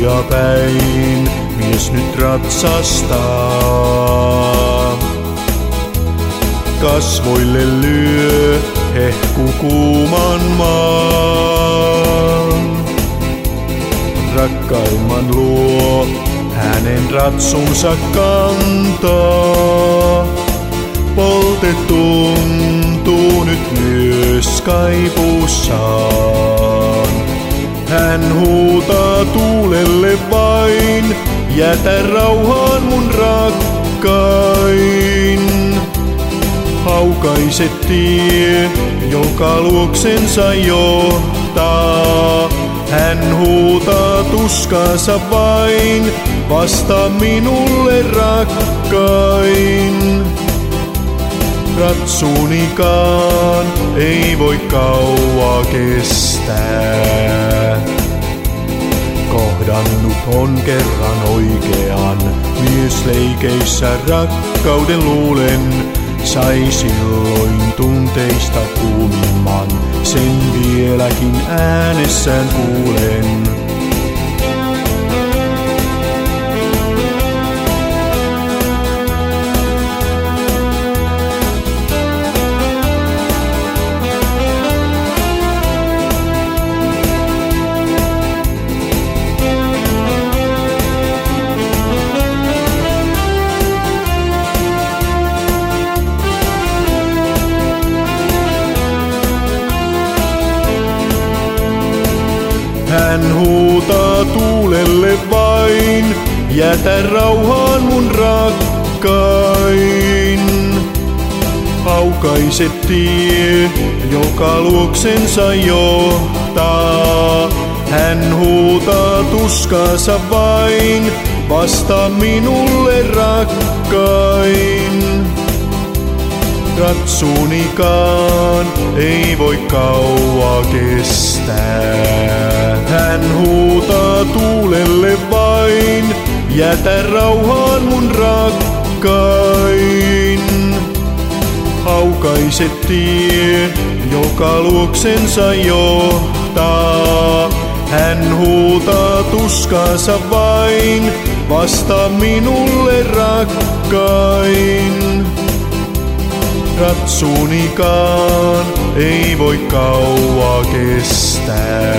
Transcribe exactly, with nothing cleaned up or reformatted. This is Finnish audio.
kotia päin mies nyt ratsastaa. Kasvoille lyö hehku kuuman maan. Rakkaimman luo hänen ratsunsa kantaa. Polte tuntuu nyt myös kaipuussaan. Hän huutaa tuulelle vain, jätä rauhaan mun rakkain. Haukaise tie, joka luoksensa johtaa. Hän huutaa tuskaansa vain, vasta minulle rakkain. Ratsuunikaan ei voi kauaa kestää. Kohdannut on kerran oikean, mies leikeissä rakkauden luulen. Sai silloin tunteista kuumimman, sen vieläkin äänessään kuulen. Hän huutaa tuulelle vain, jätä rauhaan mun rakkain. Haukaise tie, joka luoksensa johtaa. Hän huutaa tuskaansa vain, vasta minulle rakkain. Ratsuunikaan ei voi kauaa kestää. Hän huutaa tuulelle vain, jätä rauhaan mun rakkain. Haukaise tie, joka luoksensa johtaa. Hän huutaa tuskaansa vain, vasta minulle rakkain. Ratsuunikaan ei voi kauaa kestää.